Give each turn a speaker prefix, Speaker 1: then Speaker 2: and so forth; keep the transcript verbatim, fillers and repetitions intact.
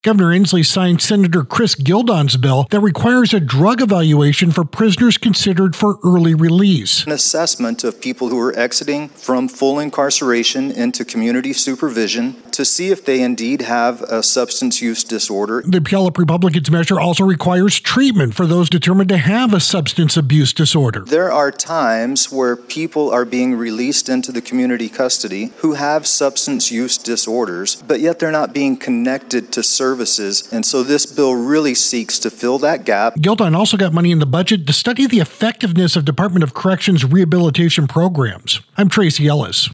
Speaker 1: Governor Inslee signed Senator Chris Gildon's bill that requires a drug evaluation for prisoners considered for early release.
Speaker 2: An assessment of people who are exiting from full incarceration into community supervision to see if they indeed have a substance use disorder.
Speaker 1: The Puyallup Republicans measure also requires treatment for those determined to have a substance abuse disorder.
Speaker 2: There are times where people are being released into the community custody who have substance use disorders, but yet they're not being connected to services. Services, and so this bill really seeks to fill that gap.
Speaker 1: Gildon also got money in the budget to study the effectiveness of Department of Corrections rehabilitation programs. I'm Tracy Ellis.